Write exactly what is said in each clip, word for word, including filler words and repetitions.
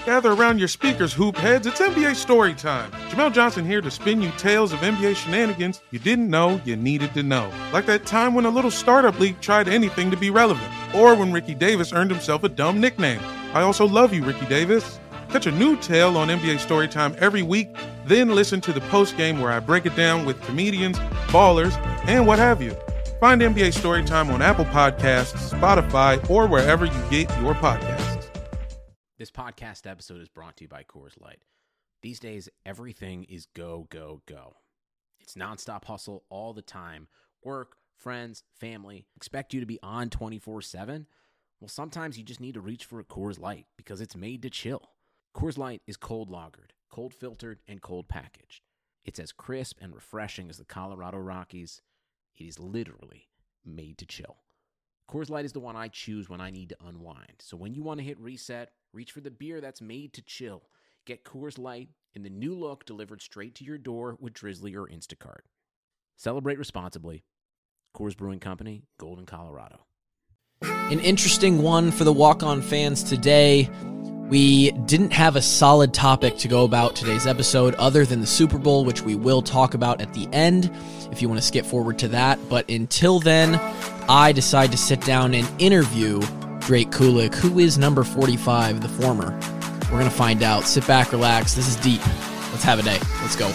Gather around your speakers, hoop heads. It's N B A story time. Jamel Johnson here to spin you tales of N B A shenanigans you didn't know you needed to know. Like that time when a little startup league tried anything to be relevant. Or when Ricky Davis earned himself a dumb nickname. I also love you, Ricky Davis. Catch a new tale on N B A Storytime every week, then listen to the post-game where I break it down with comedians, ballers, and what have you. Find N B A Storytime on Apple Podcasts, Spotify, or wherever you get your podcasts. This podcast episode is brought to you by Coors Light. These days, everything is go, go, go. It's nonstop hustle all the time. Work, friends, family, expect you to be on twenty-four seven. Well, sometimes you just need to reach for a Coors Light because it's made to chill. Coors Light is cold lagered, cold filtered, and cold packaged. It's as crisp and refreshing as the Colorado Rockies. It is literally made to chill. Coors Light is the one I choose when I need to unwind. So when you want to hit reset, reach for the beer that's made to chill. Get Coors Light in the new look delivered straight to your door with Drizzly or Instacart. Celebrate responsibly. Coors Brewing Company, Golden, Colorado. An interesting one for the walk-on fans today. We didn't have a solid topic to go about today's episode other than the Super Bowl, which we will talk about at the end if you want to skip forward to that. But until then, I decide to sit down and interview Drake Kulik, who is number forty-five, the former. We're going to find out. Sit back, relax. This is deep. Let's have a day. Let's go.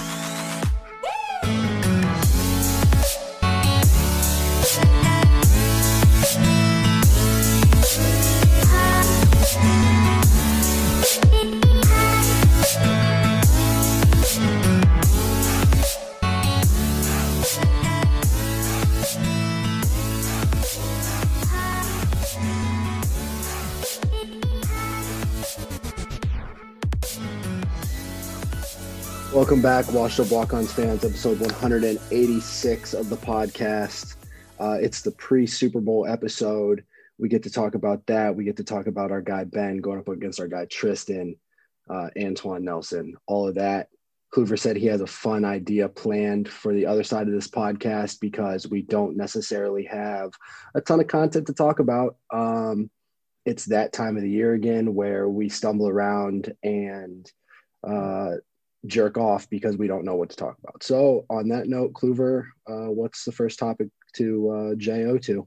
Welcome back, Washed Up Walk-Ons fans, episode one hundred eighty-six of the podcast. Uh, it's the pre-Super Bowl episode. We get to talk about that. We get to talk about our guy Ben going up against our guy Tristan, uh, Antoine Nelson, all of that. Kluver said he has a fun idea planned for the other side of this podcast because we don't necessarily have a ton of content to talk about. Um, it's that time of the year again where we stumble around and uh, – jerk off because we don't know what to talk about. So on that note, Kluver, uh, what's the first topic to uh, J O to?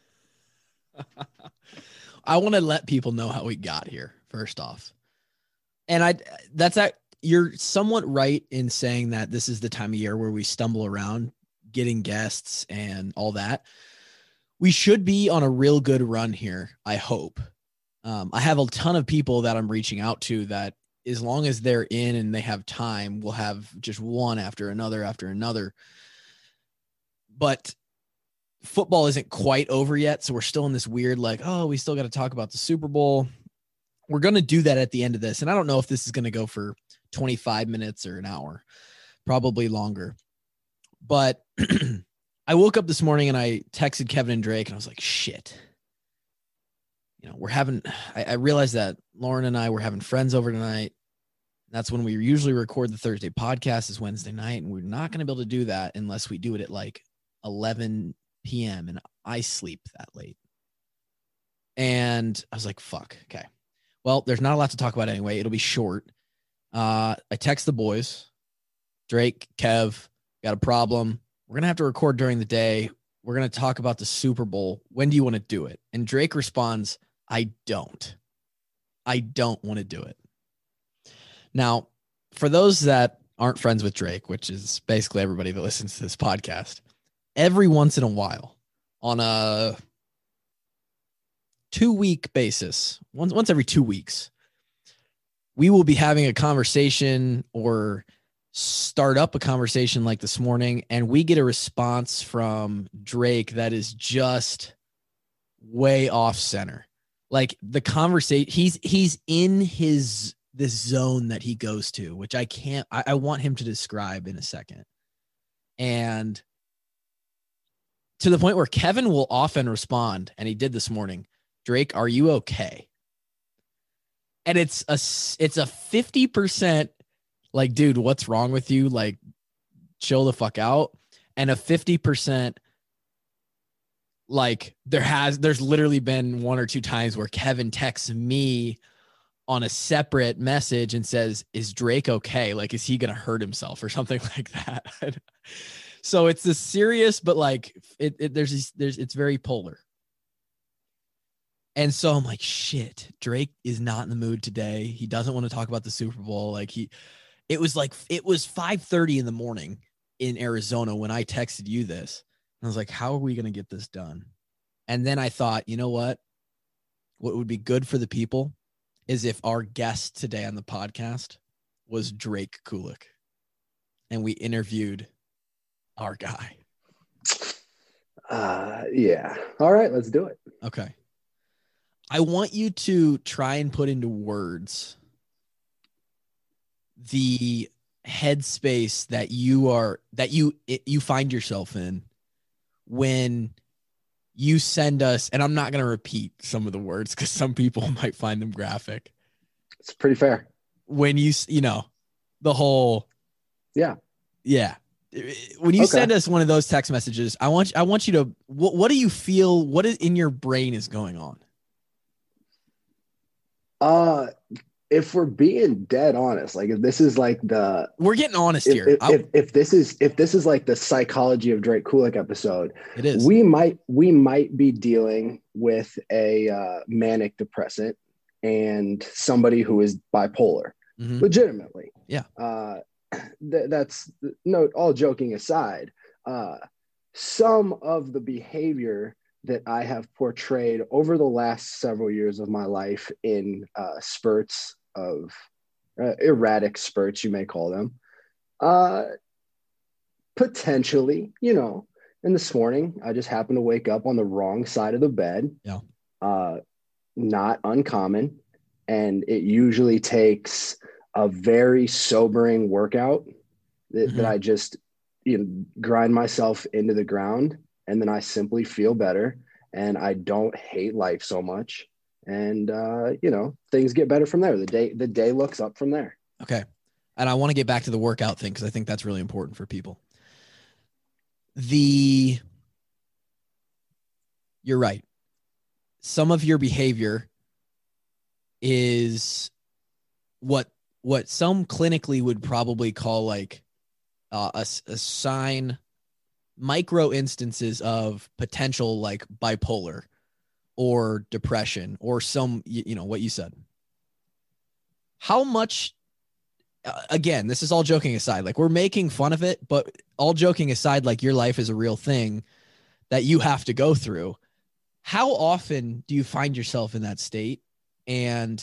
I want to let people know how we got here, first off. And I that's that you're somewhat right in saying that this is the time of year where we stumble around getting guests and all that. We should be on a real good run here, I hope. Um, I have a ton of people that I'm reaching out to that as long as they're in and they have time, we'll have just one after another after another. But football isn't quite over yet, so we're still in this weird, like, oh, we still got to talk about the Super Bowl. We're going to do that at the end of this, and I don't know if this is going to go for twenty-five minutes or an hour, probably longer. But I woke up this morning and I texted Kevin and Drake, and I was like, shit. You know, we're having, I, I realized that Lauren and I were having friends over tonight. That's when we usually record the Thursday podcast is Wednesday night. And we're not going to be able to do that unless we do it at like eleven p.m. And I sleep that late. And I was like, fuck. Okay. Well, there's not a lot to talk about anyway. It'll be short. Uh, I text the boys, Drake, Kev, got a problem. We're going to have to record during the day. We're going to talk about the Super Bowl. When do you want to do it? And Drake responds, I don't. I don't want to do it. Now, for those that aren't friends with Drake, which is basically everybody that listens to this podcast, every once in a while, on a two-week basis, once once every two weeks, we will be having a conversation or start up a conversation like this morning, and we get a response from Drake that is just way off center. Like the conversation, he's he's in his this zone that he goes to, which I can't, I, I want him to describe in a second. And to the point where Kevin will often respond, and he did this morning, Drake, are you okay? And it's a, it's a fifty percent like, dude, what's wrong with you? Like, chill the fuck out. And a fifty percent like there has, there's literally been one or two times where Kevin texts me on a separate message and says, is Drake okay? Like, is he going to hurt himself or something like that? So it's this serious, but like it, it there's, these, there's, it's very polar. And so I'm like, shit, Drake is not in the mood today. He doesn't want to talk about the Super Bowl. Like he, it was like, it was five thirty in the morning in Arizona when I texted you this. I was like, how are we going to get this done? And then I thought, you know what? What would be good for the people is if our guest today on the podcast was Drake Kulik and we interviewed our guy. Uh, yeah. All right, let's do it. Okay. I want you to try and put into words the headspace that you are, that you, it, you find yourself in when you send us, and I'm not going to repeat some of the words because some people might find them graphic. It's pretty fair. When you, you know, the whole, yeah. Yeah. When you Okay. send us one of those text messages, I want, I want you to, what, what do you feel? What is in your brain is going on? Uh, if we're being dead honest, like if this is like the, We're getting honest if, here. if, I- if, if this is, if this is like the psychology of Drake Kulik episode, it is. we might, we might be dealing with a uh, manic depressant and somebody who is bipolar, Mhm. legitimately. Yeah. Uh, th- that's no, all joking aside, uh, some of the behavior that I have portrayed over the last several years of my life in uh, spurts of uh, erratic spurts, you may call them, uh, potentially, you know, and this morning I just happened to wake up on the wrong side of the bed. Yeah. Uh, not uncommon. And it usually takes a very sobering workout that, Mhm. that I just, you know, grind myself into the ground, and then I simply feel better and I don't hate life so much. And, uh, you know, things get better from there. The day, the day looks up from there. Okay. And I want to get back to the workout thing because I think that's really important for people. The, you're right. Some of your behavior is what, what some clinically would probably call like uh, a, a sign, micro instances of potential like bipolar or depression or some, you, you know, what you said. How much, uh, again, this is all joking aside, like we're making fun of it, but all joking aside, like your life is a real thing that you have to go through. How often do you find yourself in that state? And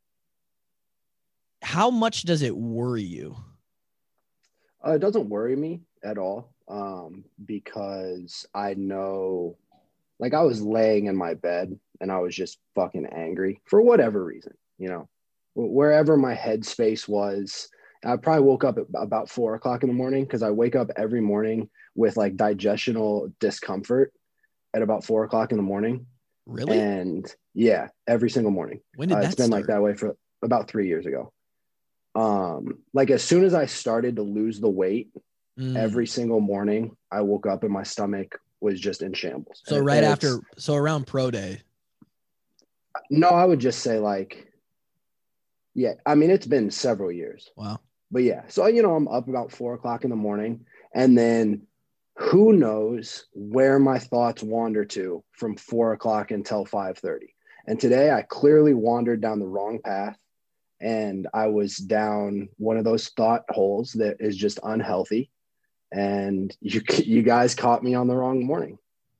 how much does it worry you? Uh, it doesn't worry me at all, um, because I know, like I was laying in my bed and I was just fucking angry for whatever reason, you know, wherever my headspace was. I probably woke up at about four o'clock in the morning because I wake up every morning with like digestional discomfort at about four o'clock in the morning. Really? And yeah, every single morning. When did Uh, that it's been start? like that way for about three years ago. Um, like as soon as I started to lose the weight, Mm. every single morning I woke up and my stomach was just in shambles. So And- right and after, it's- so around pro day. no, I would just say like, yeah, I mean, it's been several years, Wow. but yeah. So, you know, I'm up about four o'clock in the morning, and then who knows where my thoughts wander to from four o'clock until five thirty. And today I clearly wandered down the wrong path, and I was down one of those thought holes that is just unhealthy. And you, you guys caught me on the wrong morning.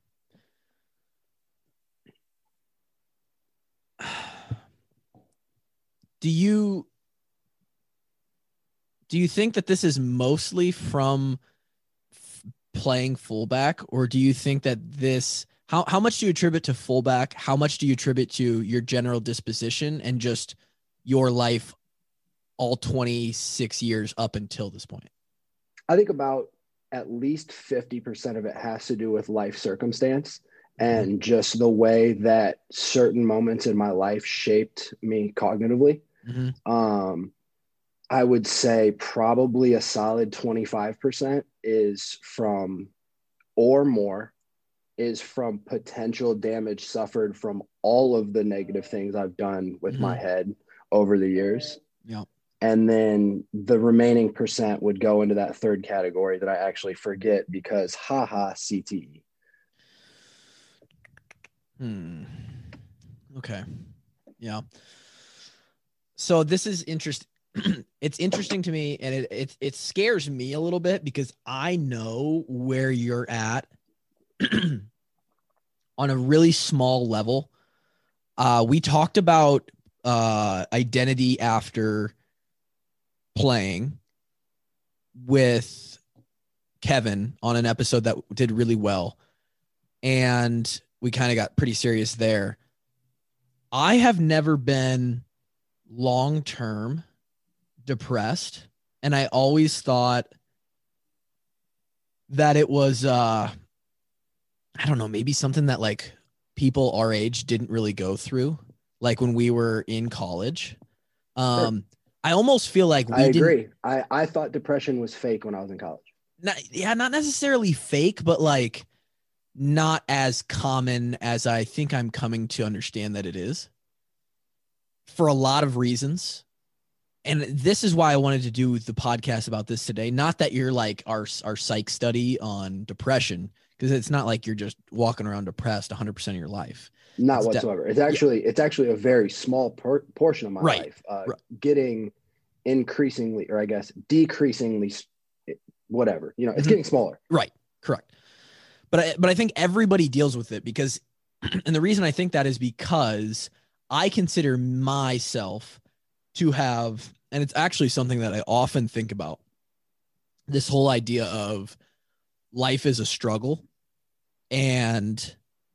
Do you do you think that this is mostly from f- playing fullback, or do you think that this how how much do you attribute to fullback? How much do you attribute to your general disposition and just your life all twenty-six years up until this point? I think about at least fifty percent of it has to do with life circumstance and just the way that certain moments in my life shaped me cognitively. Mm-hmm. Um, I would say probably a solid twenty-five percent is from, or more, is from potential damage suffered from all of the negative things I've done with Mm-hmm. my head over the years. Yeah. And then the remaining percent would go into that third category that I actually forget because haha C T E. Hmm. Okay. Yeah. So this is interesting. It's interesting to me, and it, it it scares me a little bit because I know where you're at on a really small level. Uh, we talked about uh, identity after playing with Kevin on an episode that did really well, and we kind of got pretty serious there. I have never been long-term depressed, and I always thought that it was uh I don't know, maybe something that like people our age didn't really go through, like when we were in college. um I almost feel like we I agree. didn't, I, I thought depression was fake when I was in college. not, yeah, not necessarily fake, but like not as common as I think I'm coming to understand that it is, for a lot of reasons. And this is why I wanted to do the podcast about this today. Not that you're like our, our psych study on depression, because it's not like you're just walking around depressed one hundred percent of your life. Not It's de- whatsoever. It's actually, yeah. it's actually a very small per- portion of my Right. life. Uh, Right. Getting increasingly, or I guess decreasingly, whatever, you know, it's Mhm. getting smaller. Right. Correct. But I, but I think everybody deals with it because, and the reason I think that is because I consider myself to have, and it's actually something that I often think about, this whole idea of life is a struggle. And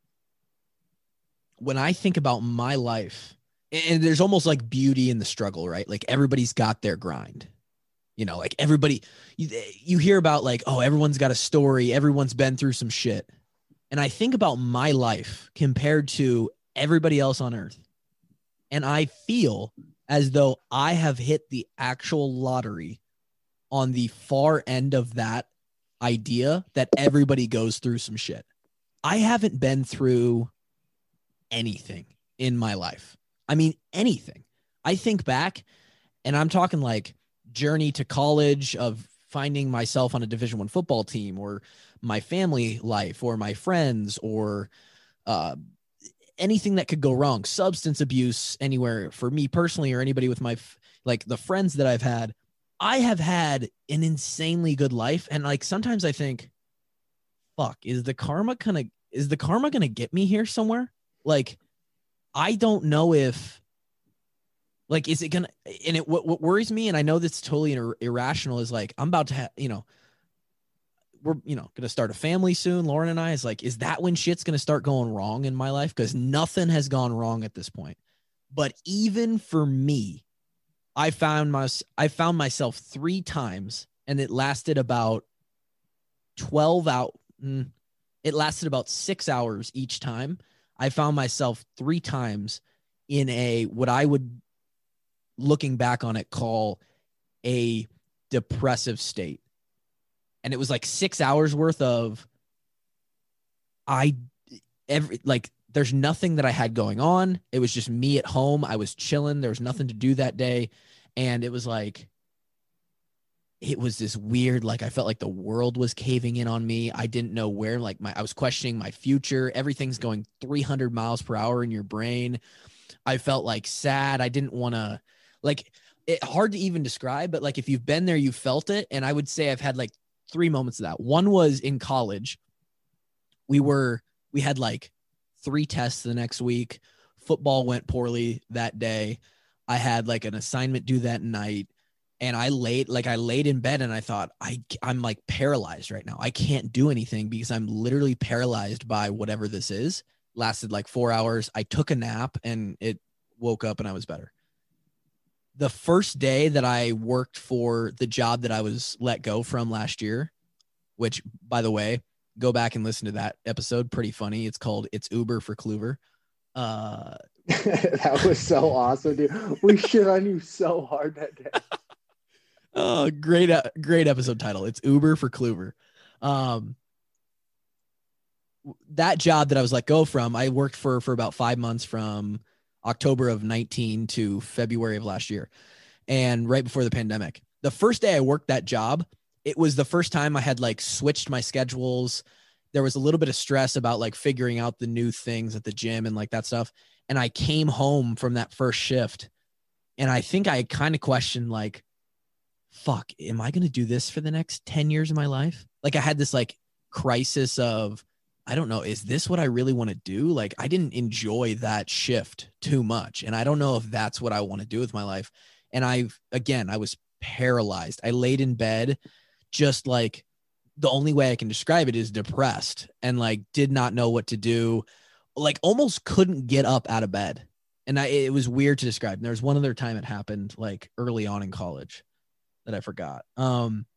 when I think about my life, and there's almost like beauty in the struggle, right? Like everybody's got their grind, you know, like everybody, you, you hear about like, oh, everyone's got a story. Everyone's been through some shit. And I think about my life compared to everybody else on earth. And I feel as though I have hit the actual lottery on the far end of that idea that everybody goes through some shit. I haven't been through anything in my life. I mean, anything. I think back, and I'm talking like journey to college of finding myself on a Division One football team, or my family life, or my friends, or uh, anything that could go wrong, substance abuse anywhere for me personally, or anybody with my, like the friends that I've had. I have had an insanely good life. And like, sometimes I think, fuck, is the karma gonna, is the karma going to get me here somewhere? Like, I don't know if, like, is it going to, and it, what, what worries me, and I know that's totally ir- irrational, is like, I'm about to have, you know, we're, you know, going to start a family soon. Lauren and I, is like, is that when shit's going to start going wrong in my life? Because nothing has gone wrong at this point. But even for me, I found my, I found myself three times, and it lasted about twelve out. Mm, it lasted about six hours each time. I found myself three times in a, what I would, looking back on it, call a depressive state. And it was like six hours worth of, I, every, like, there's nothing that I had going on. It was just me at home. I was chilling. There was nothing to do that day. And it was like, it was this weird, like, I felt like the world was caving in on me. I didn't know where, like, my, I was questioning my future. Everything's going three hundred miles per hour in your brain. I felt like sad. I didn't want to, like, it hard to even describe, but like, if you've been there, you felt it. And I would say I've had like three moments of that. One was in college. We were, we had like three tests the next week. Football went poorly that day. I had like an assignment due that night. And I laid, like I laid in bed and I thought, I, I'm like paralyzed right now. I can't do anything because I'm literally paralyzed by whatever this is. Lasted like four hours. I took a nap and it woke up and I was better. The first day that I worked for the job that I was let go from last year, which, by the way, go back and listen to that episode. Pretty funny. It's called It's Uber for Kluver. Uh, that was so awesome, dude. We shit on you so hard that day. Oh, great, uh, great episode title. It's Uber for Kluver. Um, that job that I was let go from, I worked for for about five months from October of nineteen to February of last year, and right before the pandemic. The first day I worked that job, it was the first time I had like switched my schedules. There was a little bit of stress about like figuring out the new things at the gym and like that stuff. And I came home from that first shift, and I think I kind of questioned like, fuck, am I going to do this for the next ten years of my life? Like I had this like crisis of, I don't know, is this what I really want to do? Like I didn't enjoy that shift too much. And I don't know if that's what I want to do with my life. And I've, again, I was paralyzed. I laid in bed, just like the only way I can describe it is depressed, and like did not know what to do. Like almost couldn't get up out of bed. And I, it was weird to describe. And there was one other time it happened like early on in college that I forgot. Um,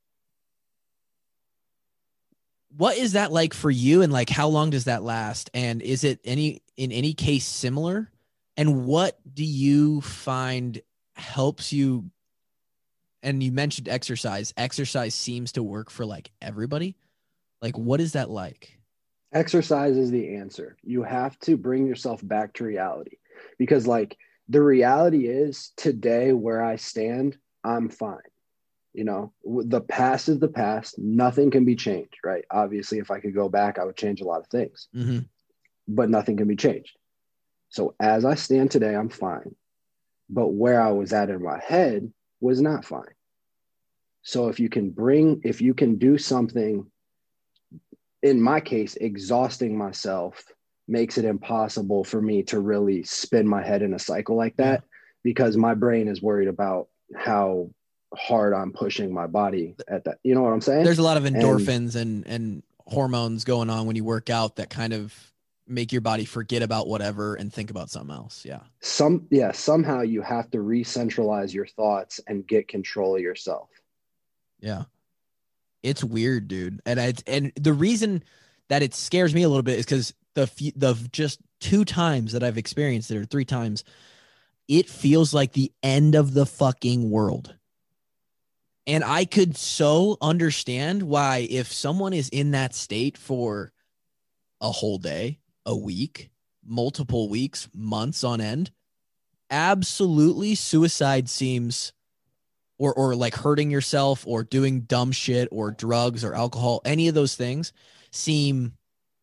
what is that like for you? And like, how long does that last? And is it any, in any case similar? And what do you find helps you? And you mentioned exercise. Exercise seems to work for like everybody. Like, what is that like? Exercise is the answer. You have to bring yourself back to reality, because like the reality is today where I stand, I'm fine. You know, the past is the past. Nothing can be changed, right? Obviously, if I could go back, I would change a lot of things, mm-hmm. but nothing can be changed. So as I stand today, I'm fine. But where I was at in my head was not fine. So if you can bring, if you can do something, in my case, exhausting myself makes it impossible for me to really spin my head in a cycle like that, yeah. because my brain is worried about how hard I'm pushing my body at that. You know what I'm saying? There's a lot of endorphins and, and, and hormones going on when you work out that kind of make your body forget about whatever and think about something else. Yeah. Some, yeah, somehow you have to re-centralize your thoughts and get control of yourself. Yeah. It's weird, dude. And I, and the reason that it scares me a little bit is because the, the just two times that I've experienced it, or three times, it feels like the end of the fucking world. And I could so understand why, if someone is in that state for a whole day, a week, multiple weeks, months on end, absolutely suicide seems, or or like hurting yourself or doing dumb shit or drugs or alcohol, any of those things seem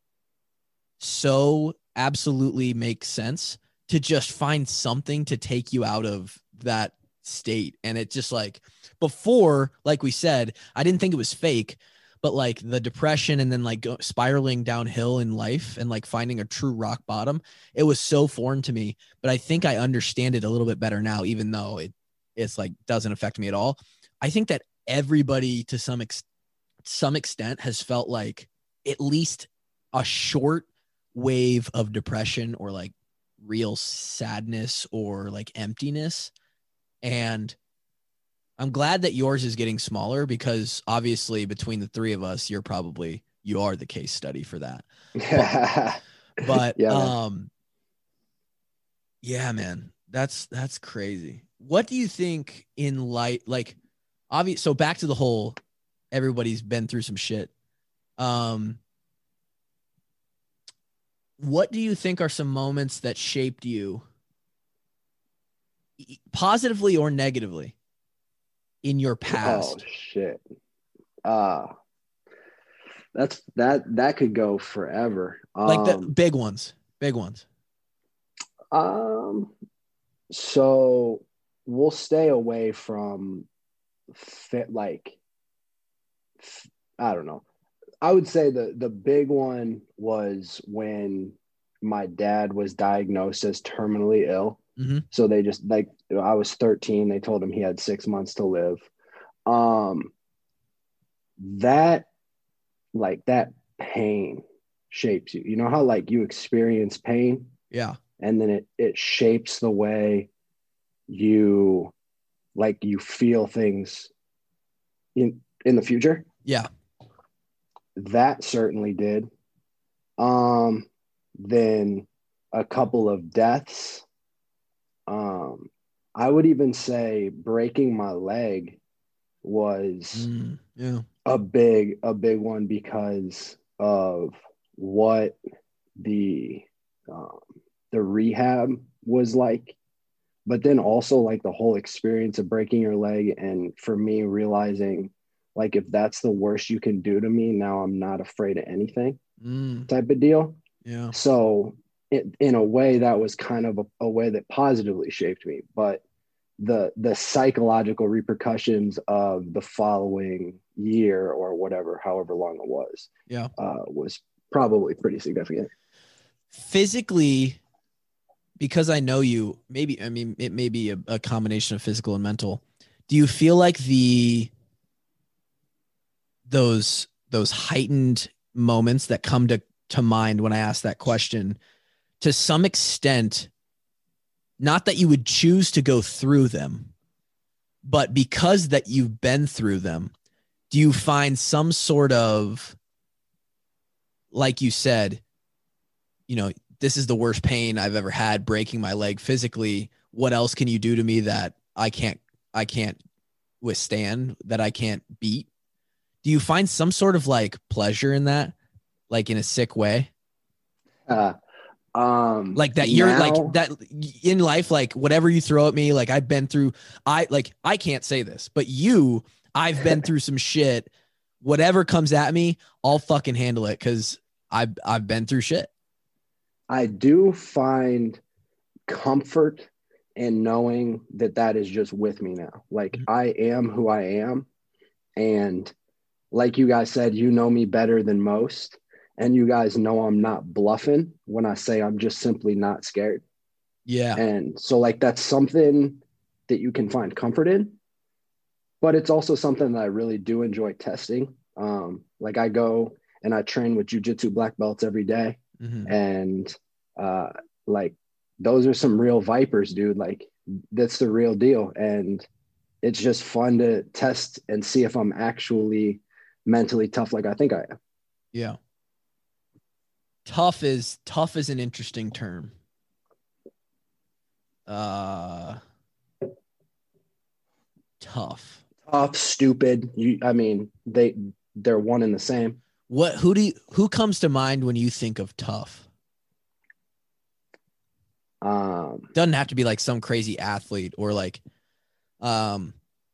so absolutely makes sense to just find something to take you out of that state. And it just like, before, like we said, I didn't think it was fake, but like the depression and then like go, spiraling downhill in life and like finding a true rock bottom, it was so foreign to me. But I think I understand it a little bit better now, even though it it's like doesn't affect me at all. I think that everybody to some ex- some extent has felt like at least a short wave of depression or like real sadness or like emptiness. And I'm glad that yours is getting smaller, because obviously between the three of us, you're probably, you are the case study for that. But, but yeah, um, man. yeah, man, that's, that's crazy. What do you think in light, like obvious? So back to the whole, everybody's been through some shit. Um, what do you think are some moments that shaped you positively or negatively in your past? Oh shit. Uh that's that that could go forever. Like the um, big ones. Big ones. Um so we'll stay away from fit like I don't know. I would say the the big one was when my dad was diagnosed as terminally ill. Mm-hmm. So they just like, I was thirteen. They told him he had six months to live. Um, that like that pain shapes you. You know how like you experience pain? Yeah. And then it, it shapes the way you like you feel things in, in the future. Yeah. That certainly did. Um, then a couple of deaths. Um, I would even say breaking my leg was mm, yeah. a big, a big one because of what the, um, the rehab was like, but then also like the whole experience of breaking your leg. And for me, realizing like, if that's the worst you can do to me, now I'm not afraid of anything Mm, type of deal. yeah. So it, in a way, that was kind of a, a way that positively shaped me. But the the psychological repercussions of the following year or whatever, however long it was, Yeah. uh, was probably pretty significant. Physically, because I know you, maybe, I mean, it may be a, a combination of physical and mental. Do you feel like the, those, those heightened moments that come to, to mind when I ask that question, to some extent, not that you would choose to go through them, but because that you've been through them, do you find some sort of, like you said, you know, this is the worst pain I've ever had, breaking my leg physically. What else can you do to me that I can't, I can't withstand, that I can't beat? Do you find some sort of like pleasure in that, like in a sick way? Uh, um, Like that you're now, like that in life, like whatever you throw at me, like I've been through, I like, I can't say this, but you, I've been through some shit. Whatever comes at me, I'll fucking handle it. Cause I've, I've been through shit. I do find comfort in knowing that that is just with me now. Like Mhm. I am who I am. And like you guys said, you know me better than most. And you guys know I'm not bluffing when I say I'm just simply not scared. Yeah. And so like, that's something that you can find comfort in, but it's also something that I really do enjoy testing. Um, like I go and I train with jiu-jitsu black belts every day. Mm-hmm. And uh, like, those are some real vipers, dude. Like that's the real deal. And it's just fun to test and see if I'm actually mentally tough like I think I am. Yeah. Tough is tough is an interesting term. Uh, tough. Tough, stupid. You, I mean, they they're one and the same. What? Who do you, who comes to mind when you think of tough? Um, Doesn't have to be like some crazy athlete or like, um,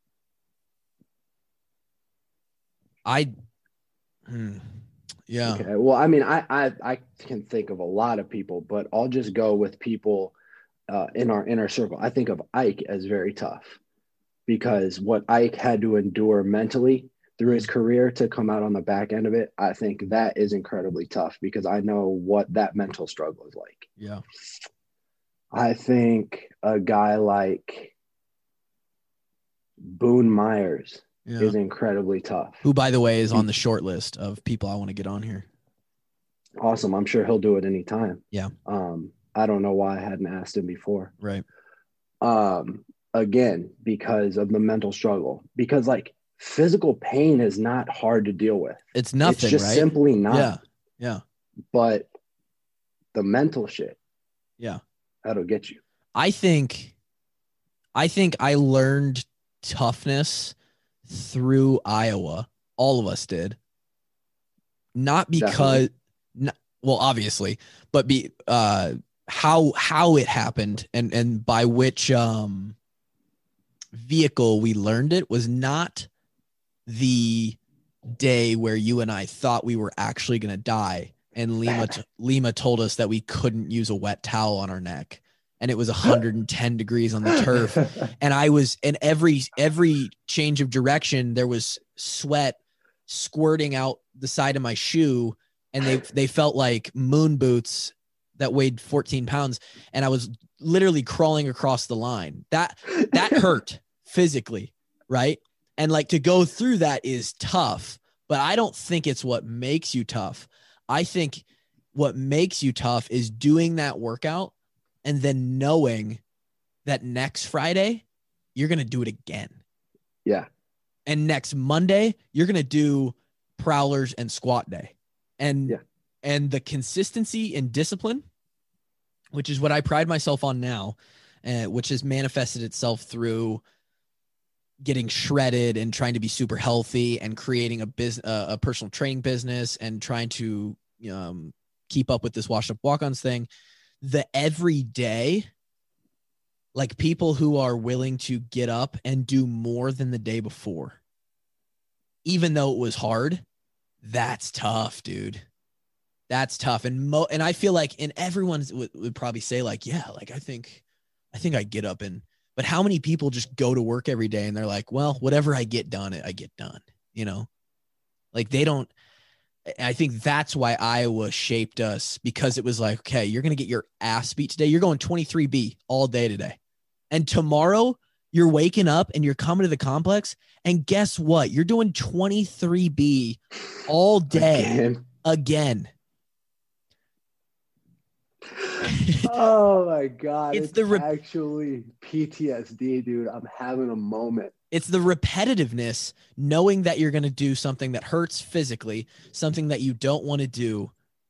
I, hmm, yeah, okay. Well, I mean, I, I I can think of a lot of people, but I'll just go with people uh, in our inner circle. I think of Ike as very tough because what Ike had to endure mentally through his career to come out on the back end of it, I think that is incredibly tough because I know what that mental struggle is like. yeah. I think a guy like Boone Myers Yeah. is incredibly tough. Who, by the way, is on the short list of people I want to get on here. Awesome. I'm sure he'll do it anytime. Yeah. Um, I don't know why I hadn't asked him before. Right. Um, again, because of the mental struggle, because like physical pain is not hard to deal with. It's nothing, It's just right? simply not. Yeah. Yeah. But the mental shit, Yeah. that'll get you. I think, I think I learned toughness through Iowa. All of us did. Not because, not, well, obviously, but be uh, how how it happened and and by which um vehicle we learned it was not the day where you and I thought we were actually going to die, and Lima t- Lima told us that we couldn't use a wet towel on our neck. And it was one hundred ten degrees on the turf. And I was, and every, every change of direction, there was sweat squirting out the side of my shoe. And they, they felt like moon boots that weighed fourteen pounds. And I was literally crawling across the line. That, that hurt physically. Right. And like to go through that is tough, but I don't think it's what makes you tough. I think what makes you tough is doing that workout and then knowing that next Friday, you're going to do it again. Yeah. And next Monday, you're going to do prowlers and squat day. And, yeah. and the consistency and discipline, which is what I pride myself on now, uh, which has manifested itself through getting shredded and trying to be super healthy and creating a business, uh, a personal training business and trying to um, keep up with this washed up walk-ons thing. The everyday like people who are willing to get up and do more than the day before, even though it was hard. That's tough, dude. That's tough. And mo and I feel like, and everyone would, would probably say like, yeah, like I think, I think I get up and, but how many people just go to work every day and they're like, well, whatever I get done, I get done, you know, like they don't. I think that's why Iowa shaped us, because it was like, okay, you're going to get your ass beat today. You're going twenty-three B all day today. And tomorrow you're waking up and you're coming to the complex. And guess what? You're doing twenty-three B all day again. again. Oh my God. It's It's, the re- actually P T S D, dude. I'm having a moment. It's the repetitiveness, knowing that you're going to do something that hurts physically, something that you don't want to do,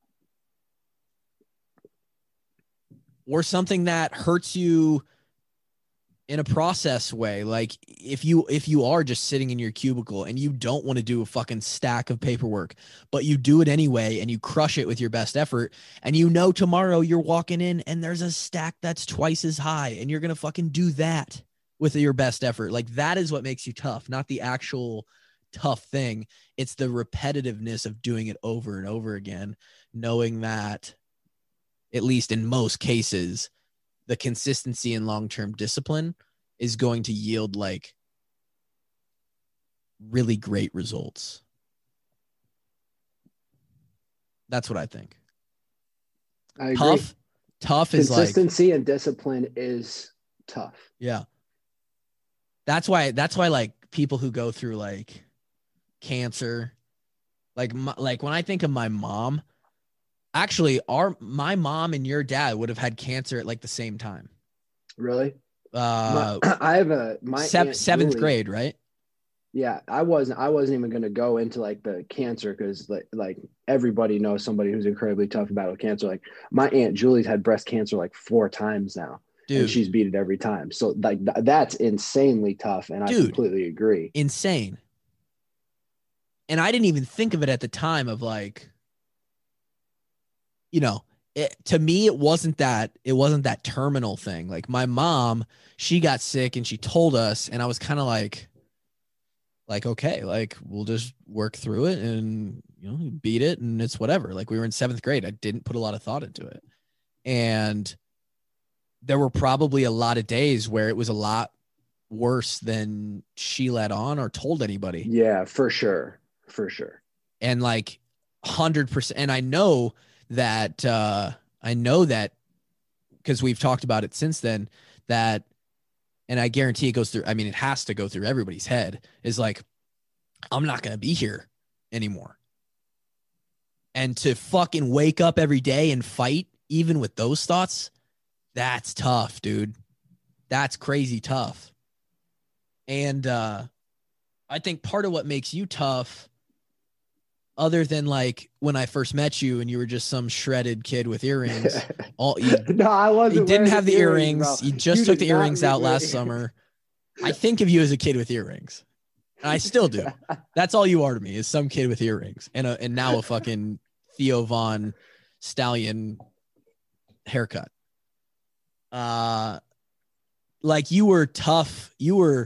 or something that hurts you in a process way. Like if you, if you are just sitting in your cubicle and you don't want to do a fucking stack of paperwork, but you do it anyway and you crush it with your best effort, and you know tomorrow you're walking in and there's a stack that's twice as high and you're going to fucking do that with your best effort. Like that is what makes you tough, not the actual tough thing. It's the repetitiveness of doing it over and over again, knowing that at least in most cases, the consistency and long-term discipline is going to yield like really great results. That's what I think. I agree. Tough, tough is like consistency and discipline is tough. Yeah. That's why, that's why like people who go through like cancer, like, my, like when I think of my mom, actually our, my mom and your dad would have had cancer at like the same time. Really? Uh, my, I have a, my sev- seventh Julie, grade, right? Yeah. I wasn't, I wasn't even going to go into like the cancer, cause like, like everybody knows somebody who's incredibly tough about cancer. Like my Aunt Julie's had breast cancer like four times now. Dude, and she's beat it every time. So like th- that's insanely tough. And Dude, I completely agree. Insane. And I didn't even think of it at the time of like, you know, it, to me, it wasn't that, it wasn't that terminal thing. Like my mom, she got sick and she told us, and I was kind of like, like, okay, like we'll just work through it and, you know, beat it and it's whatever. Like we were in seventh grade. I didn't put a lot of thought into it. And there were probably a lot of days where it was a lot worse than she let on or told anybody. Yeah, for sure. For sure. And like one hundred percent. And I know that, uh, I know that because we've talked about it since then, that, and I guarantee it goes through, I mean, it has to go through everybody's head, is like, I'm not going to be here anymore. And to fucking wake up every day and fight, even with those thoughts, that's tough, dude. That's crazy tough. And uh, I think part of what makes you tough, other than like when I first met you and you were just some shredded kid with earrings, all you, no, I wasn't. You didn't have the earrings. earrings you just you took the earrings out last earrings. summer. I think of you as a kid with earrings. And I still do. That's all you are to me, is some kid with earrings and a, and now a fucking Theo Von Stallion haircut. Uh, like you were tough. You were,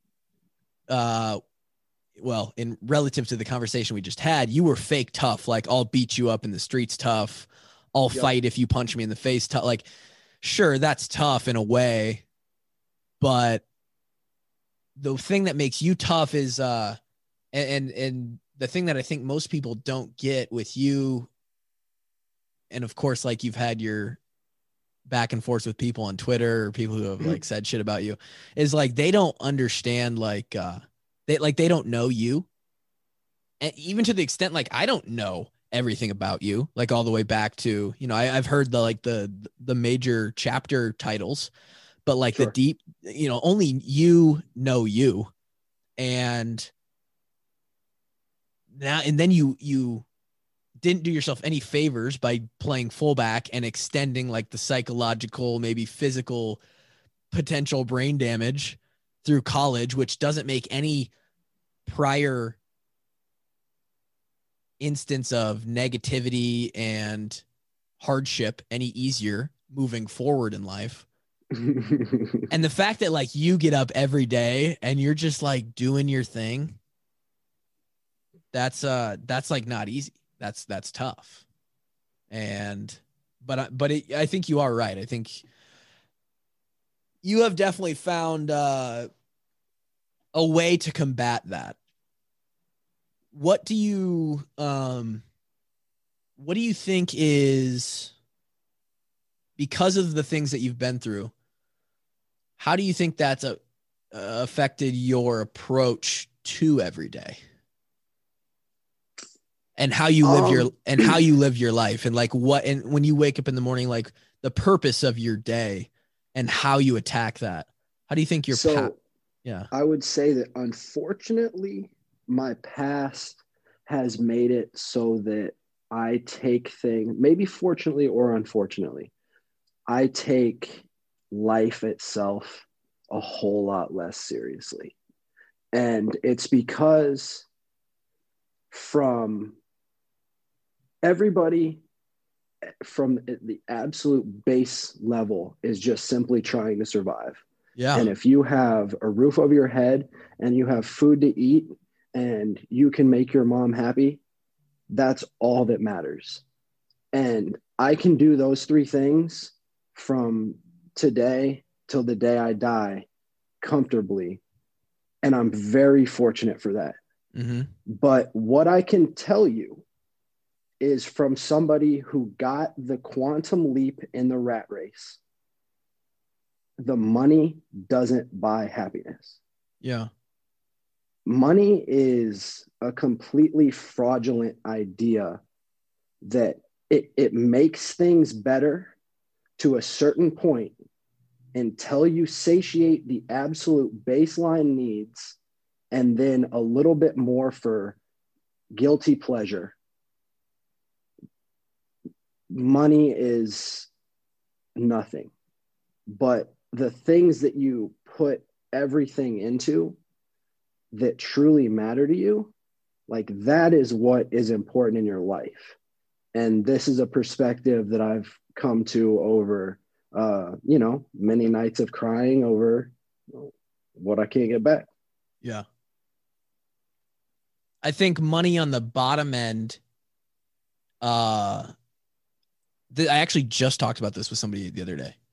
uh, well, in relative to the conversation we just had, you were fake tough. Like I'll beat you up in the streets tough. I'll yep. fight if you punch me in the face tough. Like, sure, that's tough in a way, but the thing that makes you tough is, uh, and, and the thing that I think most people don't get with you, and of course, like you've had your back and forth with people on Twitter or people who have like said shit about you, is like, they don't understand, like, uh, they like, they don't know you. And even to the extent, like, I don't know everything about you, like all the way back to, you know, I, I've heard the, like the, the major chapter titles, but like sure. the deep, you know, only you know you. And now, and then you, you didn't do yourself any favors by playing fullback and extending like the psychological, maybe physical potential brain damage through college, which doesn't make any prior instance of negativity and hardship any easier moving forward in life. And the fact that like you get up every day and you're just like doing your thing, that's uh that's like not easy. That's that's tough. And but but it, I think you are right. I think you have definitely found uh, a way to combat that. What do you um what do you think is, because of the things that you've been through, how do you think that's a, uh, affected your approach to every day and how you live um, your and how you live your life, and like what, and when you wake up in the morning, like the purpose of your day and how you attack that? How do you think your so path? Yeah, I would say that unfortunately my past has made it so that I take things, maybe fortunately or unfortunately, I take life itself a whole lot less seriously. And it's because from everybody, from the absolute base level, is just simply trying to survive. Yeah. And if you have a roof over your head and you have food to eat and you can make your mom happy, that's all that matters. And I can do those three things from today till the day I die comfortably. And I'm very fortunate for that. Mm-hmm. But what I can tell you is, from somebody who got the quantum leap in the rat race, the money doesn't buy happiness. Yeah. Money is a completely fraudulent idea that it, it makes things better to a certain point until you satiate the absolute baseline needs, and then a little bit more for guilty pleasure. Money is nothing. But the things that you put everything into that truly matter to you, like that is what is important in your life. And this is a perspective that I've come to over, uh, you know, many nights of crying over what I can't get back. Yeah. I think money on the bottom end, uh, th- I actually just talked about this with somebody the other day.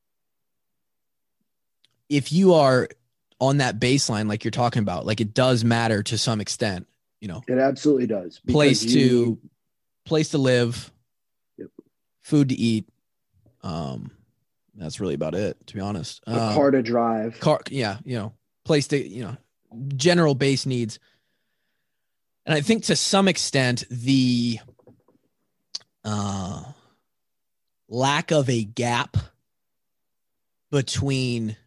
If you are on that baseline, like you're talking about, like it does matter to some extent, you know, it absolutely does. Place to, you... place to live, yep. Food to eat. Um, that's really about it, to be honest. A um, car to drive. Car, yeah, you know, place to, you know, general base needs. And I think to some extent, the uh, lack of a gap between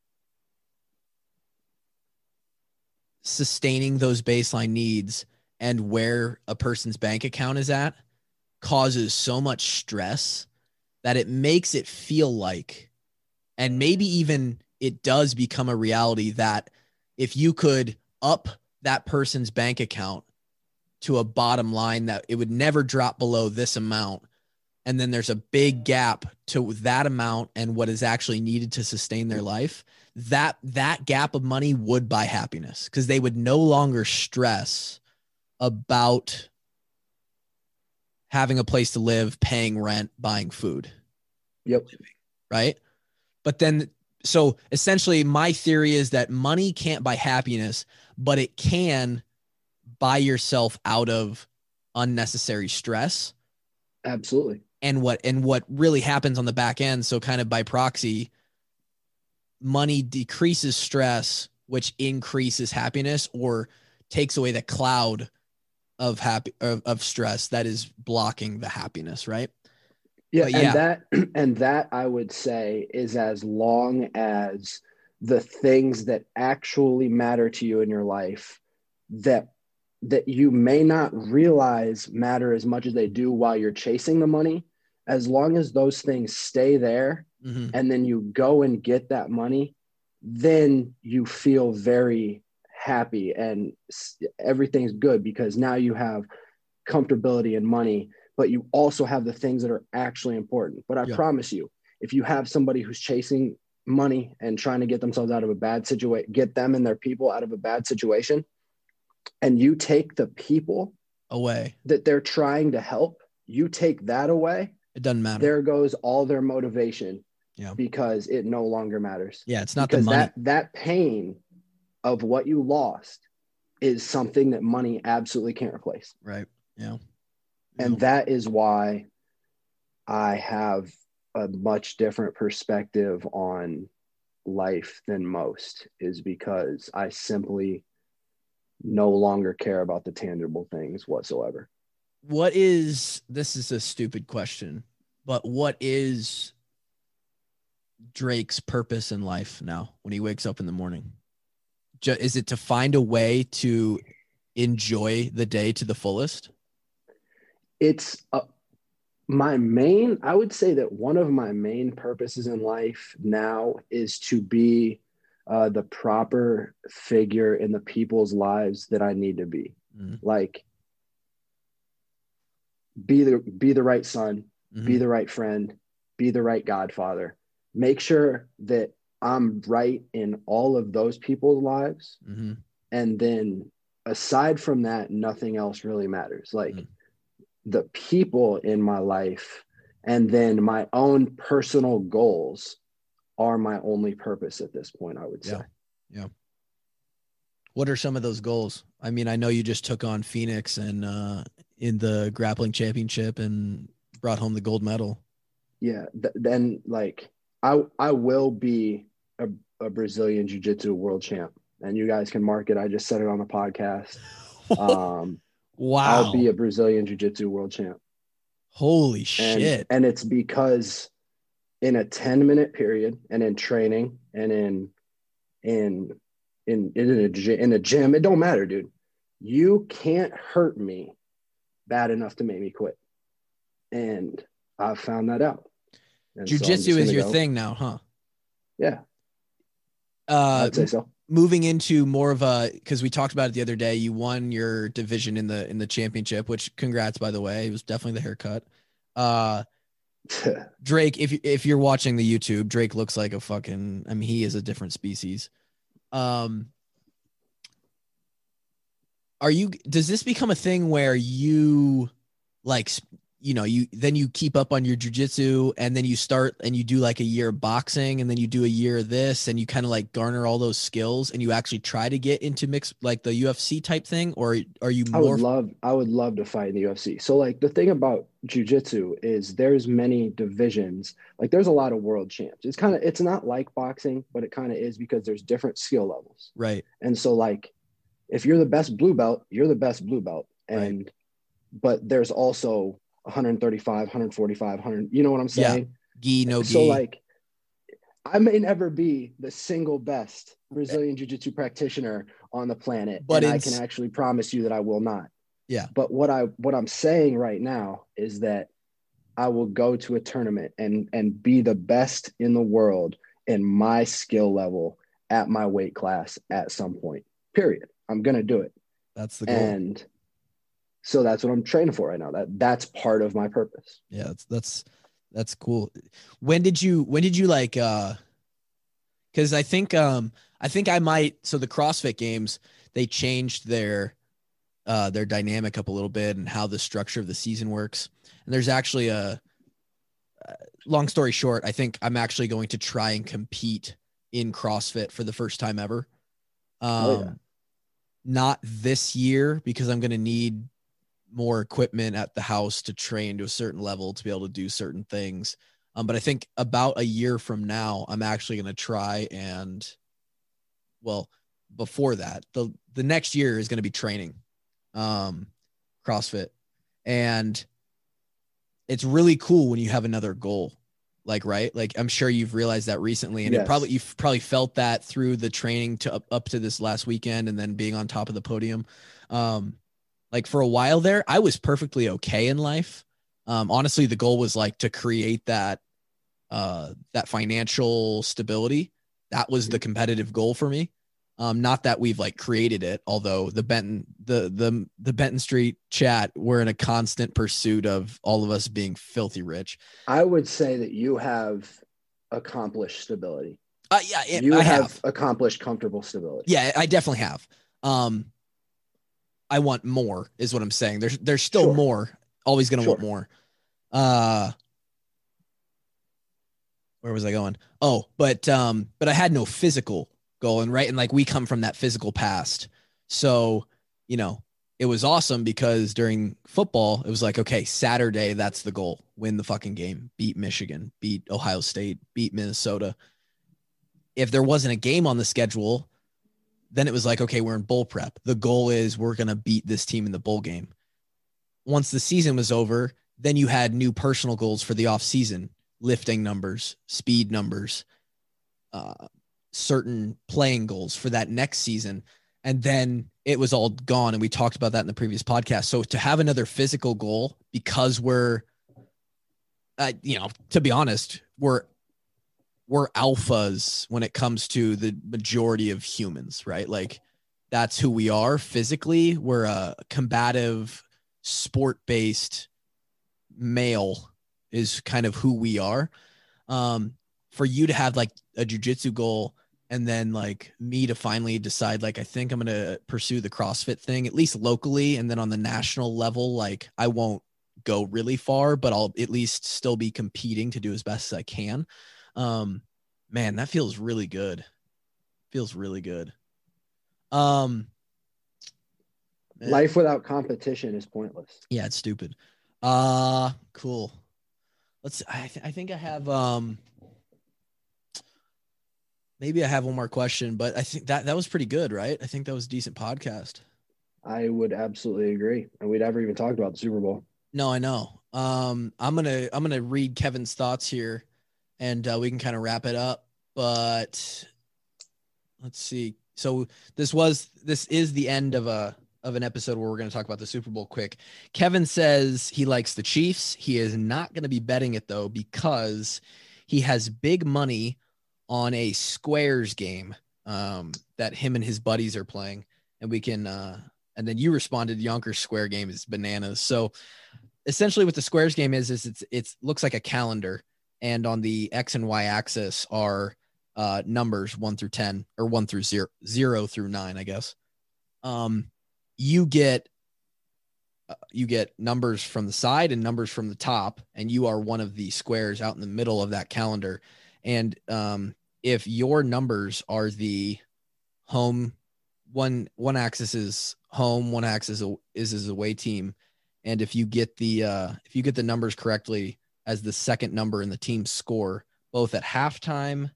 sustaining those baseline needs and where a person's bank account is at causes so much stress that it makes it feel like, and maybe even it does become a reality, that if you could up that person's bank account to a bottom line, that it would never drop below this amount, and then there's a big gap to that amount and what is actually needed to sustain their life, that that gap of money would buy happiness, because they would no longer stress about having a place to live, paying rent, buying food. Yep. Right. But then, so essentially my theory is that money can't buy happiness, but it can buy yourself out of unnecessary stress. Absolutely. And what, and what really happens on the back end, so kind of by proxy, money decreases stress, which increases happiness or takes away the cloud of happy of, of stress that is blocking the happiness. Right. Yeah. But and yeah. that, and that I would say is, as long as the things that actually matter to you in your life that, that you may not realize matter as much as they do while you're chasing the money, as long as those things stay there, mm-hmm. and then you go and get that money, then you feel very happy and everything's good, because now you have comfortability and money, but you also have the things that are actually important. But I yeah. promise you, if you have somebody who's chasing money and trying to get themselves out of a bad situation, get them and their people out of a bad situation, and you take the people away that they're trying to help, you take that away, it doesn't matter. There goes all their motivation. Yeah. Because it no longer matters. Yeah, it's not because the money. That, that pain of what you lost is something that money absolutely can't replace. Right. Yeah. And yeah. that is why I have a much different perspective on life than most, is because I simply no longer care about the tangible things whatsoever. What is, this is a stupid question, but what is Drake's purpose in life now when he wakes up in the morning? Is it to find a way to enjoy the day to the fullest? It's uh, my main, I would say that one of my main purposes in life now is to be uh, the proper figure in the people's lives that I need to be. Mm-hmm. Like, be the, be the right son, mm-hmm. be the right friend, be the right godfather. Make sure that I'm right in all of those people's lives. Mm-hmm. And then aside from that, nothing else really matters. Like mm-hmm. the people in my life and then my own personal goals are my only purpose at this point, I would say. Yeah. yeah. What are some of those goals? I mean, I know you just took on Phoenix and uh, in the grappling championship and brought home the gold medal. Yeah. Th- then like, I I will be a, a Brazilian Jiu-Jitsu world champ, and you guys can mark it. I just said it on the podcast. Um, wow. I'll be a Brazilian Jiu-Jitsu world champ. Holy shit. And, and it's because in a ten minute period and in training and in, in, in, in a, in a gym, it don't matter, dude. You can't hurt me bad enough to make me quit. And I've found that out. And Jiu-jitsu so is your go. thing now, huh? Yeah. Uh, I'd say so. Moving into more of a, because we talked about it the other day, you won your division in the in the championship, which congrats, by the way. It was definitely the haircut. Uh, Drake, if, if you're watching the YouTube, Drake looks like a fucking, I mean, he is a different species. Um, are you, does this become a thing where you like, you know, you then you keep up on your jiu-jitsu and then you start and you do like a year of boxing and then you do a year of this and you kind of like garner all those skills and you actually try to get into mixed, like the U F C type thing? Or are you more? I would love, I would love to fight in the U F C. So like the thing about jiu-jitsu is there's many divisions. Like there's a lot of world champs. It's kind of, it's not like boxing, but it kind of is because there's different skill levels. Right. And so like, if you're the best blue belt, you're the best blue belt. And, right. but there's also one thirty-five, one forty-five, one hundred, you know what I'm saying? Yeah. Gi, no gi. So like, I may never be the single best Brazilian Jiu-Jitsu practitioner on the planet, but and I can actually promise you that I will not. Yeah. But what I, what I'm saying right now is that I will go to a tournament and, and be the best in the world in my skill level at my weight class at some point, period. I'm going to do it. That's the goal. And so that's what I'm training for right now. That that's part of my purpose. Yeah, that's that's that's cool. When did you when did you like uh because I think um I think I might so the CrossFit games, they changed their uh their dynamic up a little bit and how the structure of the season works. And there's actually a uh, long story short, I think I'm actually going to try and compete in CrossFit for the first time ever. Um oh, yeah. Not this year because I'm going to need more equipment at the house to train to a certain level to be able to do certain things. Um, but I think about a year from now, I'm actually going to try and, well, before that, the, the next year is going to be training, um, CrossFit. And it's really cool when you have another goal, like, right. Like I'm sure you've realized that recently and yes. it probably, you've probably felt that through the training to up, up to this last weekend and then being on top of the podium. Um, Like for a while there, I was perfectly okay in life. Um, honestly, the goal was like to create that, uh, that financial stability. That was the competitive goal for me. Um, not that we've like created it, although the Benton, the, the, the Benton Street chat, we're in a constant pursuit of all of us being filthy rich. I would say that you have accomplished stability. Uh, yeah, it, you I have, have accomplished comfortable stability. Yeah, I definitely have. Um, I want more is what I'm saying. There's there's still Sure. more. Always going to Sure. want more. Uh, where was I going? Oh, but um, but I had no physical goal, and right, and like we come from that physical past, so you know it was awesome because during football it was like, okay, Saturday, that's the goal: win the fucking game, beat Michigan, beat Ohio State, beat Minnesota. If there wasn't a game on the schedule, then it was like, okay, we're in bowl prep. The goal is we're going to beat this team in the bowl game. Once the season was over, then you had new personal goals for the off season, lifting numbers, speed numbers, uh, certain playing goals for that next season. And then it was all gone. And we talked about that in the previous podcast. So to have another physical goal, because we're, uh, you know, to be honest, we're, we're alphas when it comes to the majority of humans, right? Like that's who we are physically. We're a combative, sport-based male is kind of who we are. Um, for you to have like a jiu-jitsu goal and then like me to finally decide, like, I think I'm going to pursue the CrossFit thing, at least locally. And then on the national level, like I won't go really far, but I'll at least still be competing to do as best as I can. Um, man, that feels really good. Feels really good. Um, man. Life without competition is pointless. Yeah, it's stupid. Uh, cool. Let's, I, th- I think I have, um, maybe I have one more question, but I think that, that was pretty good, right? I think that was a decent podcast. I would absolutely agree. And we'd never even talked about the Super Bowl. No, I know. Um, I'm going to, I'm going to read Kevin's thoughts here and uh, we can kind of wrap it up, but let's see. So this was, this is the end of a, of an episode where we're going to talk about the Super Bowl quick. Kevin says he likes the Chiefs. He is not going to be betting it though, because he has big money on a Squares game um, that him and his buddies are playing. And we can, uh, and then you responded, Yonkers Square game is bananas. So essentially what the Squares game is, is it's, it's looks like a calendar. And on the X and Y axis are uh, numbers one through ten or one through zero, zero through nine, I guess. Um, you get, uh, you get numbers from the side and numbers from the top, and you are one of the squares out in the middle of that calendar. And um, if your numbers are the home, one, one axis is home, one axis is his away team. And if you get the, uh, if you get the numbers correctly as the second number in the team score, both at halftime,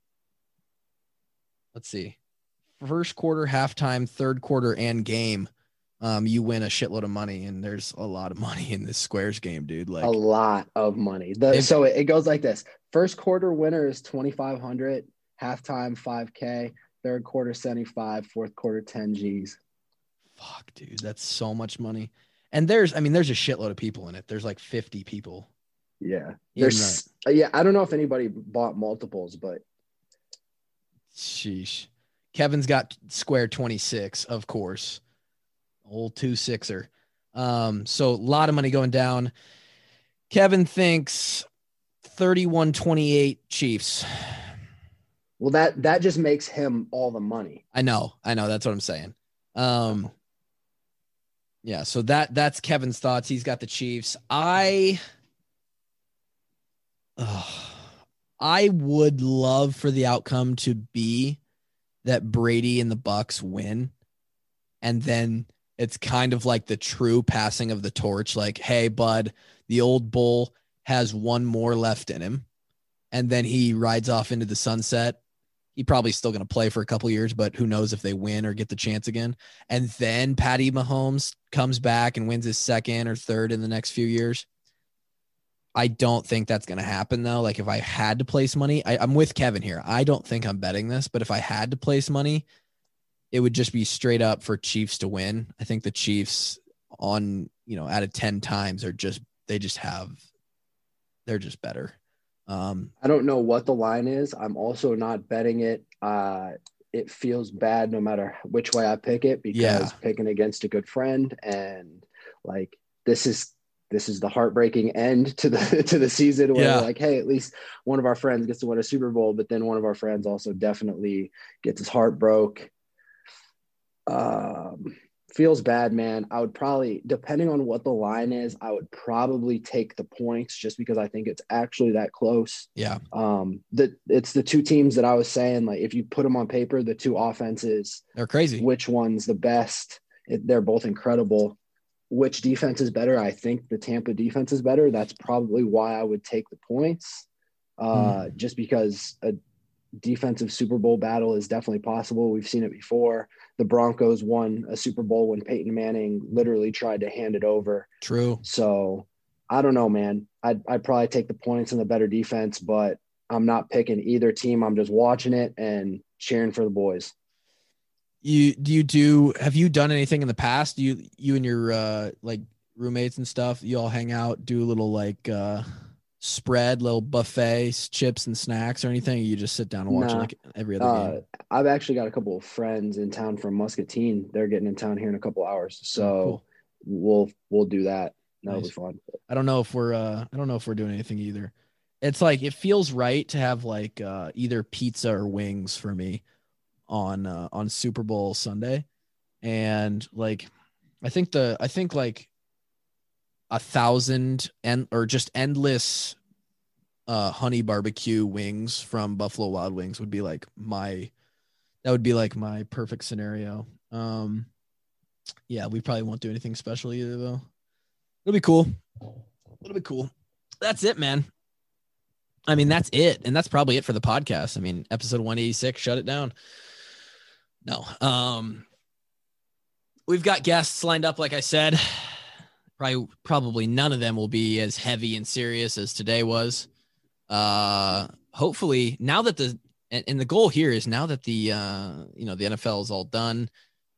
let's see, first quarter, halftime, third quarter, and game, um, you win a shitload of money. And there's a lot of money in this Squares game, dude. Like a lot of money. The, so it, it goes like this. First quarter winner is twenty-five hundred, halftime five K, third quarter seventy-five, fourth quarter ten G's. Fuck, dude, that's so much money. And there's, I mean, there's a shitload of people in it. There's like fifty people. Yeah. There's, the, yeah. I don't know if anybody bought multiples, but. Sheesh. Kevin's got Square twenty-six, of course. Old two sixer. Um, so a lot of money going down. Kevin thinks thirty-one twenty-eight Chiefs. Well, that, that just makes him all the money. I know. I know. That's what I'm saying. Um, yeah. So that, that's Kevin's thoughts. He's got the Chiefs. I, uh, I would love for the outcome to be that Brady and the Bucks win. And then it's kind of like the true passing of the torch. Like, hey, bud, the old bull has one more left in him. And then he rides off into the sunset. He probably still going to play for a couple years, but who knows if they win or get the chance again. And then Patty Mahomes comes back and wins his second or third in the next few years. I don't think that's going to happen though. Like if I had to place money, I, I'm with Kevin here. I don't think I'm betting this, but if I had to place money, it would just be straight up for Chiefs to win. I think the Chiefs on, you know, out of ten times are just, they just have, they're just better. Um, I don't know what the line is. I'm also not betting it. Uh, it feels bad no matter which way I pick it because yeah. picking against a good friend and like, this is this is the heartbreaking end to the to the season where Yeah. we're like, hey, at least one of our friends gets to win a Super Bowl, but then one of our friends also definitely gets his heart broke. Um, feels bad, man. I would probably, depending on what the line is, I would probably take the points just because I think it's actually that close. Yeah. Um, the, it's the two teams that I was saying, like, if you put them on paper, the two offenses, They're crazy. which one's the best? It, they're both incredible. Which defense is better? I think the Tampa defense is better. That's probably why I would take the points, uh, mm. just because a defensive Super Bowl battle is definitely possible. We've seen it before. The Broncos won a Super Bowl when Peyton Manning literally tried to hand it over. True. So I don't know, man. I'd, I'd probably take the points and the better defense, but I'm not picking either team. I'm just watching it and cheering for the boys. You do you do have you done anything in the past? You you and your uh like roommates and stuff, you all hang out, do a little like uh spread, little buffets, chips and snacks or anything? Or you just sit down and watch nah. it like every other uh, game? I've actually got a couple of friends in town from Muscatine. They're getting in town here in a couple hours. So oh, cool. we'll we'll do that. That'll Nice. be fun. I don't know if we're uh I don't know if we're doing anything either. It's like it feels right to have like uh either pizza or wings for me on uh, on Super Bowl Sunday. And like I think the I think like a thousand and or just endless uh honey barbecue wings from Buffalo Wild Wings would be like my that would be like my perfect scenario. Um yeah, we probably won't do anything special either though. It'll be cool. It'll be cool. That's it, man. I mean, that's it. And that's probably it for the podcast. I mean, episode one eighty-six, shut it down. No. Um, we've got guests lined up, like I said. Probably, probably none of them will be as heavy and serious as today was. Uh, hopefully, now that the and, and the goal here is now that the uh, you know the N F L is all done,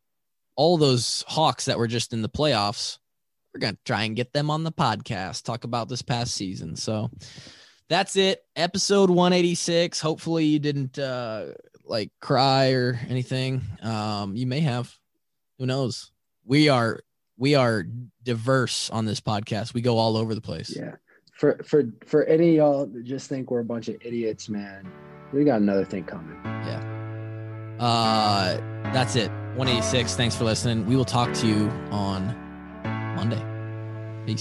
all those Hawks that were just in the playoffs, we're gonna try and get them on the podcast, talk about this past season. So that's it. Episode one eighty-six. Hopefully, you didn't. Uh, like cry or anything. Um, you may have, who knows? We are, we are diverse on this podcast. We go all over the place. Yeah. For, for, for any of y'all that just think we're a bunch of idiots, man, we got another thing coming. Yeah. Uh, that's it. one eighty-six. Thanks for listening. We will talk to you on Monday. Peace.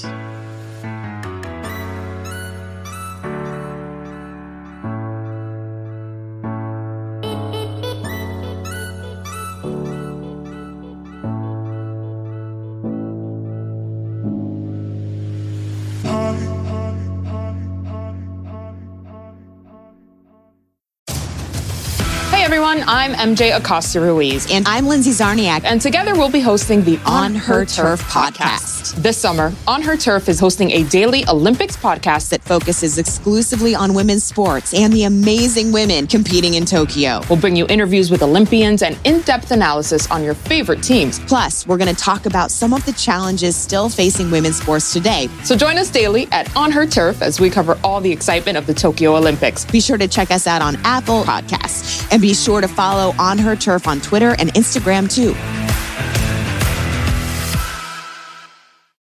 Everyone, I'm M J Acosta Ruiz. And I'm Lindsay Zarniak. And together we'll be hosting the On, On Her, Her Turf, Turf podcast. podcast. This summer, On Her Turf is hosting a daily Olympics podcast that focuses exclusively on women's sports and the amazing women competing in Tokyo. We'll bring you interviews with Olympians and in-depth analysis on your favorite teams. Plus, we're going to talk about some of the challenges still facing women's sports today. So join us daily at On Her Turf as we cover all the excitement of the Tokyo Olympics. Be sure to check us out on Apple Podcasts and be sure to follow On Her Turf on Twitter and Instagram too.